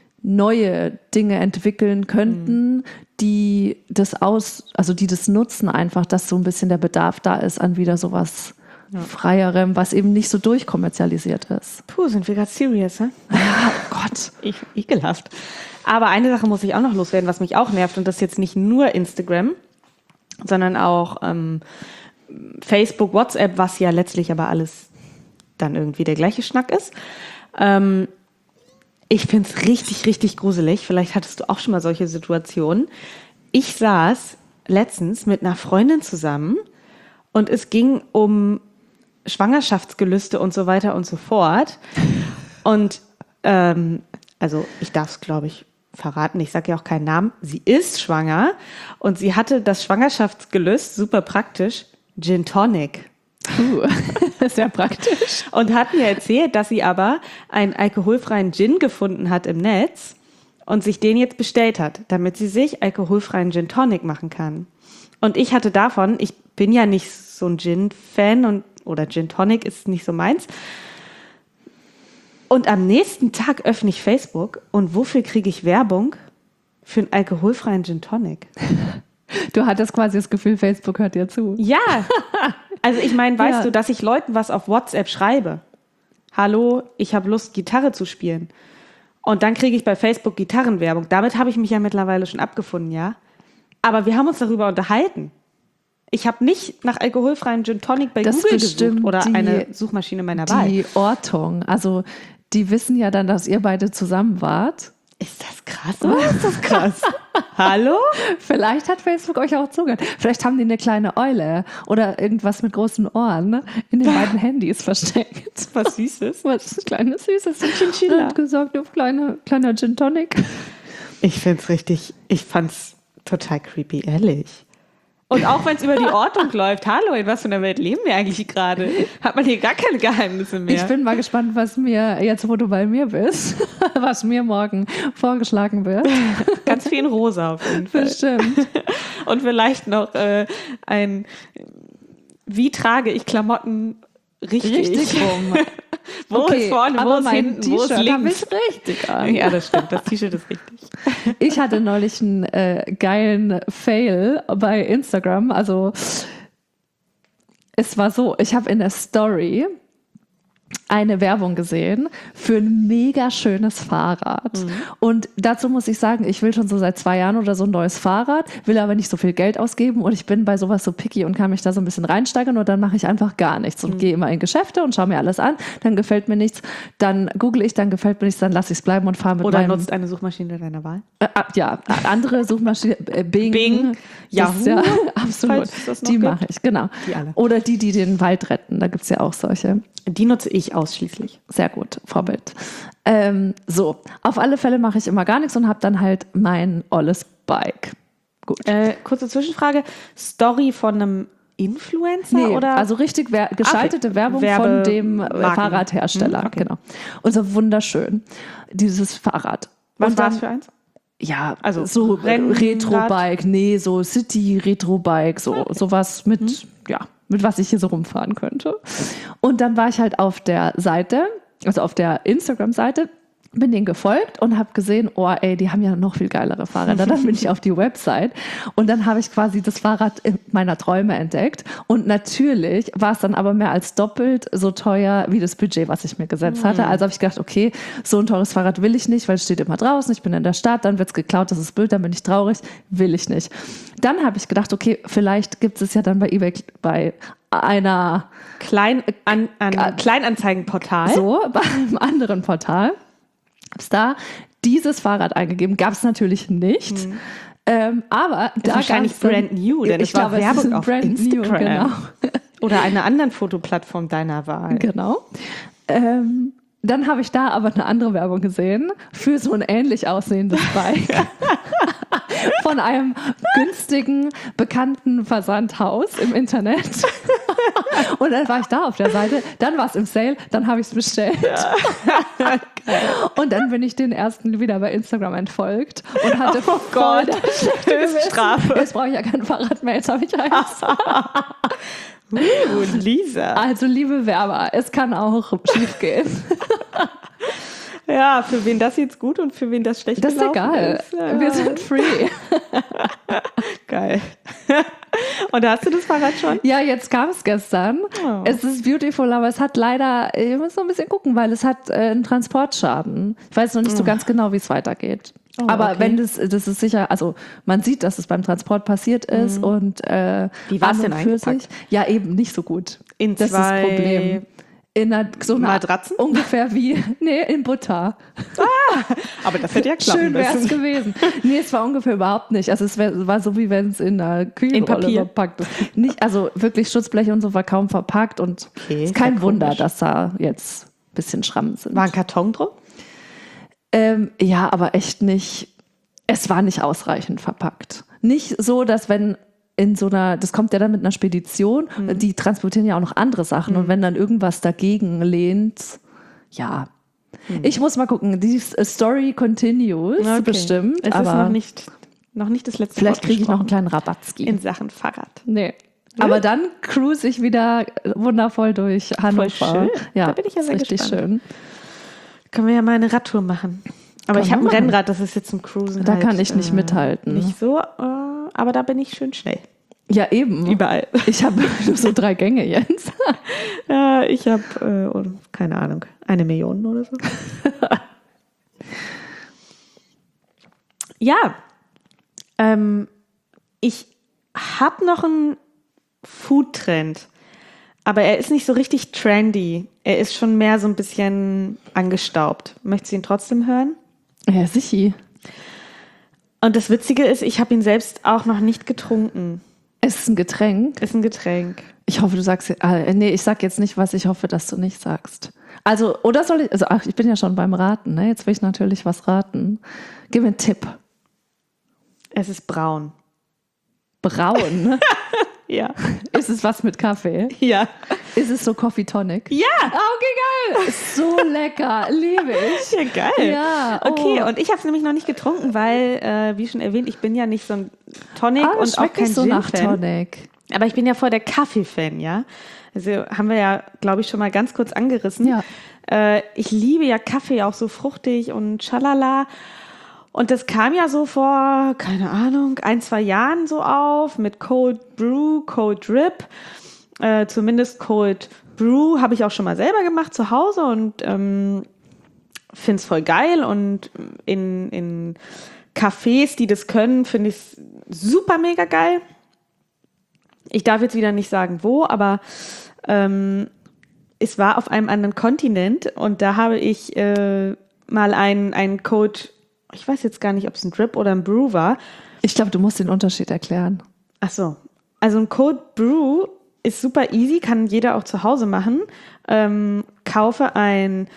neue Dinge entwickeln könnten, hm. die das aus, also die das nutzen einfach, dass so ein bisschen der Bedarf da ist an wieder sowas Ja. freierem, was eben nicht so durchkommerzialisiert ist. Puh, sind wir gerade serious, hä? Ja, oh Gott. Ich, ekelhaft. Aber eine Sache muss ich auch noch loswerden, was mich auch nervt, und das ist jetzt nicht nur Instagram, sondern auch ähm, Facebook, WhatsApp, was ja letztlich aber alles dann irgendwie der gleiche Schnack ist. Ähm, ich finde es richtig, richtig gruselig. Vielleicht hattest du auch schon mal solche Situationen. Ich saß letztens mit einer Freundin zusammen und es ging um Schwangerschaftsgelüste und so weiter und so fort. Und ähm, also ich darf es, glaube ich, verraten. Ich sage ja auch keinen Namen. Sie ist schwanger und sie hatte das Schwangerschaftsgelüst, super praktisch, Gin Tonic. Uh, sehr praktisch. Und hat mir erzählt, dass sie aber einen alkoholfreien Gin gefunden hat im Netz und sich den jetzt bestellt hat, damit sie sich alkoholfreien Gin Tonic machen kann. Und ich hatte davon, ich bin ja nicht so ein Gin-Fan und oder Gin Tonic ist nicht so meins. Und am nächsten Tag öffne ich Facebook und wofür kriege ich Werbung? Für einen alkoholfreien Gin Tonic. Du hattest quasi das Gefühl, Facebook hört dir zu. Ja, also ich meine, weißt ja. du, dass ich Leuten was auf WhatsApp schreibe? Hallo, ich habe Lust, Gitarre zu spielen. Und dann kriege ich bei Facebook Gitarrenwerbung. Damit habe ich mich ja mittlerweile schon abgefunden, ja. Aber wir haben uns darüber unterhalten. Ich habe nicht nach alkoholfreien Gin Tonic bei das Google gesucht oder die, eine Suchmaschine meiner Wahl. Die Ortung, also die wissen ja dann, dass ihr beide zusammen wart. Ist das krass? Oh, ist das krass? Hallo? Vielleicht hat Facebook euch auch zugehört. Vielleicht haben die eine kleine Eule oder irgendwas mit großen Ohren, ne, in den beiden Handys versteckt. Was Süßes? Was kleines Süßes. Ein Chinchilla. Und gesagt, auf kleine, kleiner Gin Tonic. Ich find's richtig, ich fand's total creepy, ehrlich. Und auch wenn es über die Ortung läuft, hallo, in was für einer Welt leben wir eigentlich gerade? Hat man hier gar keine Geheimnisse mehr? Ich bin mal gespannt, was mir, jetzt wo du bei mir bist, was mir morgen vorgeschlagen wird. Ganz viel in rosa auf jeden Fall. Bestimmt. Und vielleicht noch äh, ein, wie trage ich Klamotten richtig? Richtig rum. Wo okay, ist vorne, wo ist hinten, wo ist links? Habe ich richtig an. Ja, das stimmt, das T-Shirt ist richtig. Ich hatte neulich einen äh, geilen Fail bei Instagram. Also es war so, ich habe in der Story eine Werbung gesehen für ein mega schönes Fahrrad. Mhm. Und dazu muss ich sagen, ich will schon so seit zwei Jahren oder so ein neues Fahrrad, will aber nicht so viel Geld ausgeben und ich bin bei sowas so picky und kann mich da so ein bisschen reinsteigern und dann mache ich einfach gar nichts und mhm. gehe immer in Geschäfte und schaue mir alles an, dann gefällt mir nichts, dann google ich, dann gefällt mir nichts, dann lasse ich es bleiben und fahre mit oder meinem... nutzt eine Suchmaschine deiner Wahl? Äh, ja, andere Suchmaschine, äh, Bing, Bing, Yahoo, ja, absolut, die mache ich, genau. Die alle. Oder die, die den Wald retten, da gibt es ja auch solche. Die nutze ich ausschließlich. Sehr gut, Vorbild. Ähm, so, auf alle Fälle mache ich immer gar nichts und habe dann halt mein olles Bike. Gut. Äh, kurze Zwischenfrage, Story von einem Influencer? Nee, oder? also richtig wer- geschaltete okay. Werbung Werbe- von dem Marken. Fahrradhersteller. Hm, okay. Genau. Und so wunderschön, dieses Fahrrad. Was war es für eins? Ja, also so Rennrad? Retro-Bike, nee, so City-Retro-Bike, so okay. sowas mit, hm. ja, mit was ich hier so rumfahren könnte. Und dann war ich halt auf der Seite, also auf der Instagram-Seite, bin denen gefolgt und habe gesehen, oh ey, die haben ja noch viel geilere Fahrräder. Dann bin ich auf die Website und dann habe ich quasi das Fahrrad meiner Träume entdeckt. Und natürlich war es dann aber mehr als doppelt so teuer wie das Budget, was ich mir gesetzt hatte. Also habe ich gedacht, okay, so ein teures Fahrrad will ich nicht, weil es steht immer draußen, ich bin in der Stadt, dann wird es geklaut, das ist blöd, dann bin ich traurig, will ich nicht. Dann habe ich gedacht, okay, vielleicht gibt es ja dann bei eBay bei einer Klein, an, an, Kleinanzeigenportal. So, bei einem anderen Portal. Hab's da dieses Fahrrad eingegeben, gab es natürlich nicht. Hm. Ähm, aber ist da wahrscheinlich dann, brand new, denn ich es war glaube, Werbung es ist auf brand Instagram. New, genau. Oder einer anderen Fotoplattform deiner Wahl. Genau. Ähm, dann habe ich da aber eine andere Werbung gesehen für so ein ähnlich aussehendes Bike. Von einem günstigen, bekannten Versandhaus im Internet. Und dann war ich da auf der Seite, dann war es im Sale, dann habe ich es bestellt. Ja. Und dann bin ich den ersten wieder bei Instagram entfolgt und hatte oh Gott, Höchststrafe. Jetzt brauche ich ja kein Fahrrad mehr, jetzt habe ich eins. uh, Lisa. Also liebe Werber, es kann auch schief gehen. Ja, für wen das jetzt gut und für wen das schlecht das ist egal. Ist. Ja. Wir sind free. Geil. Und hast du das Fahrrad schon? Ja, jetzt kam es gestern. Oh. Es ist beautiful, aber es hat leider, ich muss noch ein bisschen gucken, weil es hat äh, einen Transportschaden. Ich weiß noch nicht oh. so ganz genau, wie es weitergeht. Oh, aber okay. wenn das, das ist sicher, also man sieht, dass es beim Transport passiert ist mhm. und äh, wie war es denn eingepackt? Ja, eben nicht so gut. In das zwei ist das Problem. In einer, so einer Matratzen? Ungefähr wie, nee, in Butter. Ah, aber das hätte ja klappen Schön wäre es gewesen. Nee, es war ungefähr überhaupt nicht. Also es wär, war so, wie wenn es in einer Kühlrolle verpackt ist. Nicht, also wirklich Schutzbleche und so war kaum verpackt und es okay, ist kein Wunder, komisch. Dass da jetzt ein bisschen Schrammen sind. War ein Karton drum? Ähm, ja, aber echt nicht, es war nicht ausreichend verpackt. Nicht so, dass wenn in so einer, das kommt ja dann mit einer Spedition, mhm. die transportieren ja auch noch andere Sachen mhm. und wenn dann irgendwas dagegen lehnt, ja. Mhm. Ich muss mal gucken, die Story continues okay. bestimmt. Es aber ist noch nicht, noch nicht das letzte Vielleicht kriege ich noch einen kleinen Rabattski. In Sachen Fahrrad. Nee. Aber dann cruise ich wieder wundervoll durch Hannover. Voll schön. Ja, da bin ich ja sehr richtig gespannt. schön. Können wir ja mal eine Radtour machen. Aber kann ich habe ein Rennrad, das ist jetzt zum Cruisen. Da halt, kann ich nicht äh, mithalten. Nicht so, äh, aber da bin ich schön schnell. Ja, eben. Überall. Ich habe nur so drei Gänge, Jens. Ja, ich habe, äh, keine Ahnung, eine Million oder so. Ja, ähm, ich habe noch einen Food-Trend, aber er ist nicht so richtig trendy. Er ist schon mehr so ein bisschen angestaubt. Möchtest du ihn trotzdem hören? Ja, sicher. Und das Witzige ist, ich habe ihn selbst auch noch nicht getrunken. Es ist ein Getränk? Ist ein Getränk. Ich hoffe, du sagst, äh, nee, ich sag jetzt nicht, was ich hoffe, dass du nicht sagst. Also, oder soll ich, also ach, ich bin ja schon beim Raten, ne? Jetzt will ich natürlich was raten. Gib mir einen Tipp. Es ist braun. Braun? Ja. Ist es was mit Kaffee? Ja. Ist es so Coffee Tonic? Ja. Oh, okay, geil. So lecker. Liebe ich. Ja, geil. Ja. Oh. Okay, und ich habe es nämlich noch nicht getrunken, weil, äh, wie schon erwähnt, ich bin ja nicht so ein Tonic ah, und auch kein so Gin-Fan. nach Tonic. Aber ich bin ja voll der Kaffee-Fan, ja. Also haben wir ja, glaube ich, schon mal ganz kurz angerissen. Ja. Äh, ich liebe ja Kaffee, auch so fruchtig und schalala. Und das kam ja so vor, keine Ahnung, ein, zwei Jahren so auf mit Cold Brew, Cold Drip, äh, zumindest Cold Brew habe ich auch schon mal selber gemacht zu Hause und ähm, finde es voll geil. Und in, in Cafés, die das können, finde ich es super mega geil. Ich darf jetzt wieder nicht sagen, wo, aber ähm, es war auf einem anderen Kontinent und da habe ich äh, mal einen, einen Code, ich weiß jetzt gar nicht, ob es ein Drip oder ein Brew war. Ich glaube, du musst den Unterschied erklären. Ach so. Also ein Code Brew ist super easy, kann jeder auch zu Hause machen. Ähm, kaufe einen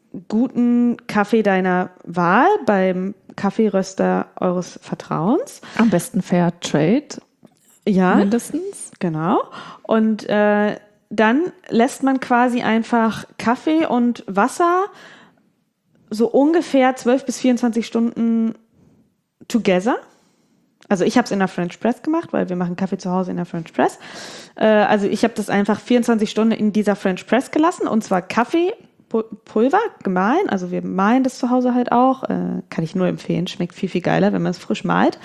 guten Kaffee deiner Wahl beim Kaffeeröster eures Vertrauens. Am besten Fair Trade. Ja. Mindestens. Genau. Und äh, dann lässt man quasi einfach Kaffee und Wasser so ungefähr zwölf bis vierundzwanzig Stunden together. Also ich habe es in der French Press gemacht, weil wir machen Kaffee zu Hause in der French Press. Äh, also ich habe das einfach vierundzwanzig Stunden in dieser French Press gelassen und zwar Kaffeepulver gemahlen. Also wir mahlen das zu Hause halt auch. Äh, kann ich nur empfehlen. Schmeckt viel, viel geiler, wenn man es frisch mahlt.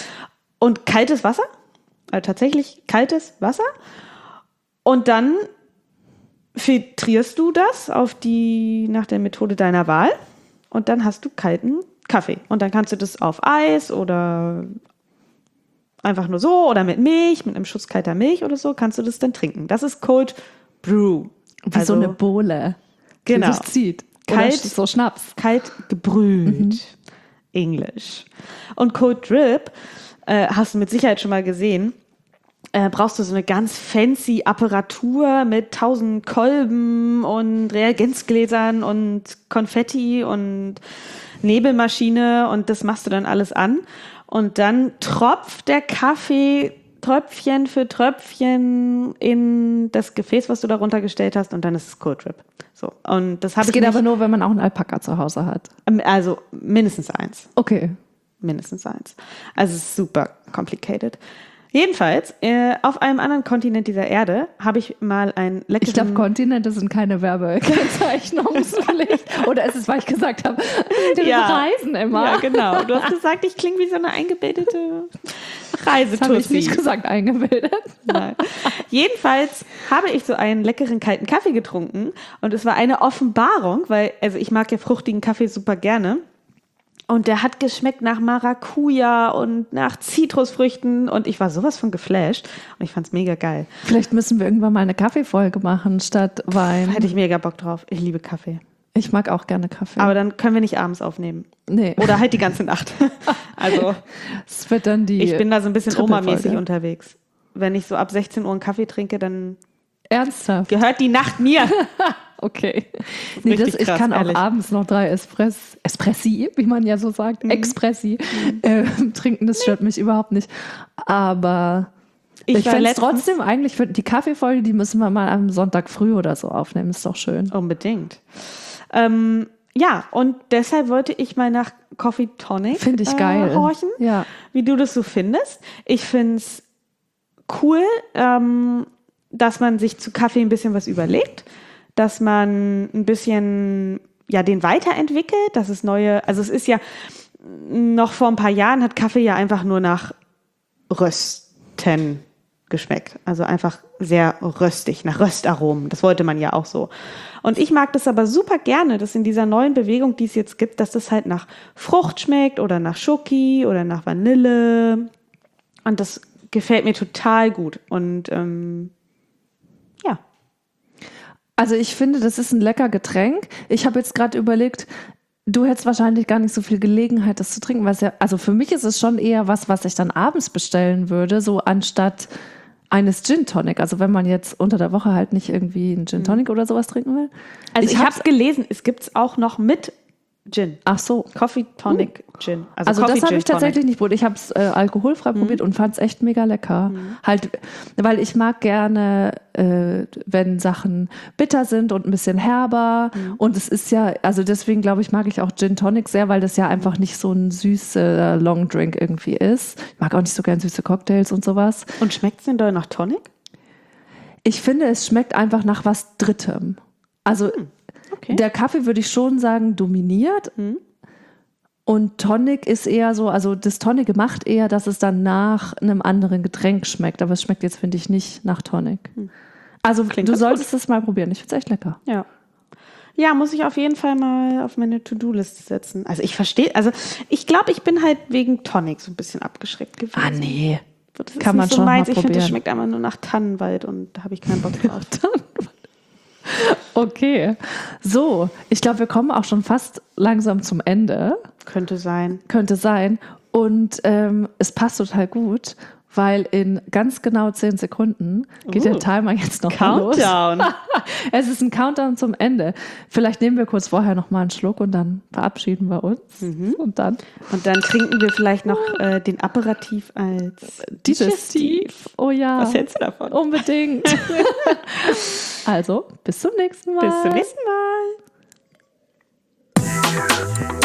Und kaltes Wasser. Also tatsächlich kaltes Wasser. Und dann filtrierst du das auf die, nach der Methode deiner Wahl. Und dann hast du kalten Kaffee. Und dann kannst du das auf Eis oder einfach nur so oder mit Milch, mit einem Schuss kalter Milch oder so, kannst du das dann trinken. Das ist Cold Brew. Wie also, so eine Bohle, genau. die sich zieht. Kalt, oder so Schnaps. Kalt gebrüht. Mhm. Englisch. Und Cold Drip, äh, hast du mit Sicherheit schon mal gesehen, äh, brauchst du so eine ganz fancy Apparatur mit tausend Kolben und Reagenzgläsern und Konfetti und Nebelmaschine und das machst du dann alles an. Und dann tropft der Kaffee Tröpfchen für Tröpfchen in das Gefäß, was du da runtergestellt hast und dann ist es Cold Drip. So. Und das habe ich geht nicht, aber nur, wenn man auch einen Alpaka zu Hause hat. Also mindestens eins. Okay. Mindestens eins. Also es ist super complicated. Jedenfalls, äh, auf einem anderen Kontinent dieser Erde habe ich mal ein leckeres... Ich glaube, Kontinente sind keine Werbekennzeichnungspflicht. Oder ist es, weil ich gesagt habe, die ja. reisen immer. Ja, genau. Du hast gesagt, ich klinge wie so eine eingebildete Reisetussi. Das habe ich nicht gesagt, eingebildet. Nein. Jedenfalls habe ich so einen leckeren kalten Kaffee getrunken und es war eine Offenbarung, weil, also ich mag ja fruchtigen Kaffee super gerne. Und der hat geschmeckt nach Maracuja und nach Zitrusfrüchten und ich war sowas von geflasht und ich fand's mega geil. Vielleicht müssen wir irgendwann mal eine Kaffeefolge machen statt Wein. Hätte ich mega Bock drauf. Ich liebe Kaffee. Ich mag auch gerne Kaffee. Aber dann können wir nicht abends aufnehmen. Nee. Oder halt die ganze Nacht. Also es wird dann die ich bin da so ein bisschen Oma-mäßig Trippelfolge. Unterwegs. Wenn ich so ab sechzehn Uhr einen Kaffee trinke, dann ernsthaft gehört die Nacht mir. Okay. Nee, das, ich krass, kann auch ehrlich. abends noch drei Espress, Espressi, wie man ja so sagt, Mhm. Expressi, mhm. äh, trinken. Das stört mich überhaupt nicht. Aber ich, ich fände es trotzdem eigentlich, für die Kaffeefolge, die müssen wir mal am Sonntag früh oder so aufnehmen. Ist doch schön. Unbedingt. Ähm, ja, und deshalb wollte ich mal nach Coffee Tonic Finde ich geil. Äh, horchen, ja. wie du das so findest. Ich finde es cool, ähm, dass man sich zu Kaffee ein bisschen was überlegt, dass man ein bisschen ja den weiterentwickelt, dass es neue, also es ist ja noch vor ein paar Jahren hat Kaffee ja einfach nur nach Rösten geschmeckt, also einfach sehr röstig, nach Röstaromen, das wollte man ja auch so. Und ich mag das aber super gerne, dass in dieser neuen Bewegung, die es jetzt gibt, dass das halt nach Frucht schmeckt oder nach Schoki oder nach Vanille und das gefällt mir total gut und ähm, ja. Also ich finde, das ist ein lecker Getränk. Ich habe jetzt gerade überlegt, du hättest wahrscheinlich gar nicht so viel Gelegenheit, das zu trinken. Was ja, also für mich ist es schon eher was, was ich dann abends bestellen würde, so anstatt eines Gin Tonic. Also wenn man jetzt unter der Woche halt nicht irgendwie einen Gin Tonic oder sowas trinken will. Also ich, ich habe gelesen, es gibt es auch noch mit Gin. Ach so. Coffee Tonic uh. Gin. Also, also das habe ich tatsächlich nicht probiert. Ich habe es äh, alkoholfrei mhm. probiert und fand es echt mega lecker. Mhm. Halt, weil ich mag gerne, äh, wenn Sachen bitter sind und ein bisschen herber. Mhm. Und es ist ja, also deswegen glaube ich, mag ich auch Gin Tonic sehr, weil das ja einfach nicht so ein süßer Long Drink irgendwie ist. Ich mag auch nicht so gern süße Cocktails und sowas. Und schmeckt es denn da nach Tonic? Ich finde, es schmeckt einfach nach was Drittem. Also mhm. Okay. Der Kaffee, würde ich schon sagen, dominiert. Hm. Und Tonic ist eher so, also das Tonic macht eher, dass es dann nach einem anderen Getränk schmeckt. Aber es schmeckt jetzt, finde ich, nicht nach Tonic. Hm. Also Klingt du ganz solltest es mal probieren. Ich finde es echt lecker. Ja. Ja, muss ich auf jeden Fall mal auf meine To-Do-Liste setzen. Also ich verstehe, also ich glaube, ich bin halt wegen Tonic so ein bisschen abgeschreckt gewesen. Ah, nee. Das ist Kann man nicht so schon mal meins. Ich finde, das probieren. schmeckt einfach nur nach Tannenwald und da habe ich keinen Bock drauf. Okay. So, ich glaube, wir kommen auch schon fast langsam zum Ende. Könnte sein. Könnte sein. Und ähm, es passt total gut, weil in ganz genau zehn Sekunden geht Uh, der Timer jetzt noch mal los. Countdown. Es ist ein Countdown zum Ende. Vielleicht nehmen wir kurz vorher noch mal einen Schluck und dann verabschieden wir uns. Mhm. Und dann Und dann trinken wir vielleicht noch äh, den Aperitif als Digestiv. Oh ja. Was hältst du davon? Unbedingt. Also, bis zum nächsten Mal. Bis zum nächsten Mal.